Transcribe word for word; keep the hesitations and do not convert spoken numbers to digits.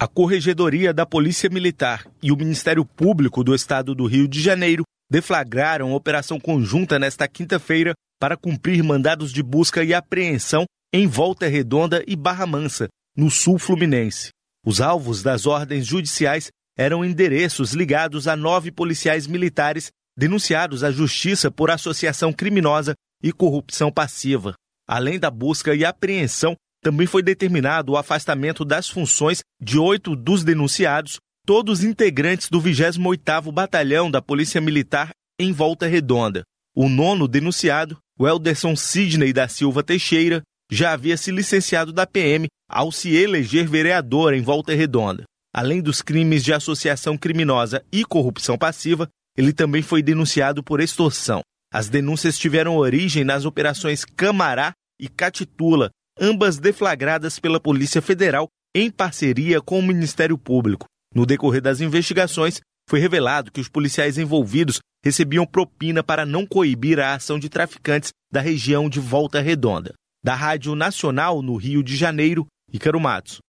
A Corregedoria da Polícia Militar e o Ministério Público do Estado do Rio de Janeiro deflagraram operação conjunta nesta quinta-feira para cumprir mandados de busca e apreensão em Volta Redonda e Barra Mansa, no sul fluminense. Os alvos das ordens judiciais eram endereços ligados a nove policiais militares denunciados à Justiça por associação criminosa e corrupção passiva. Além da busca e apreensão, também foi determinado o afastamento das funções de oito dos denunciados, todos integrantes do vigésimo oitavo Batalhão da Polícia Militar em Volta Redonda. O nono denunciado, Welderson Sidney da Silva Teixeira, já havia se licenciado da P M ao se eleger vereador em Volta Redonda. Além dos crimes de associação criminosa e corrupção passiva, ele também foi denunciado por extorsão. As denúncias tiveram origem nas operações Camará e Catitula, ambas deflagradas pela Polícia Federal em parceria com o Ministério Público. No decorrer das investigações, foi revelado que os policiais envolvidos recebiam propina para não coibir a ação de traficantes da região de Volta Redonda. Da Rádio Nacional, no Rio de Janeiro, Ícaro Matos.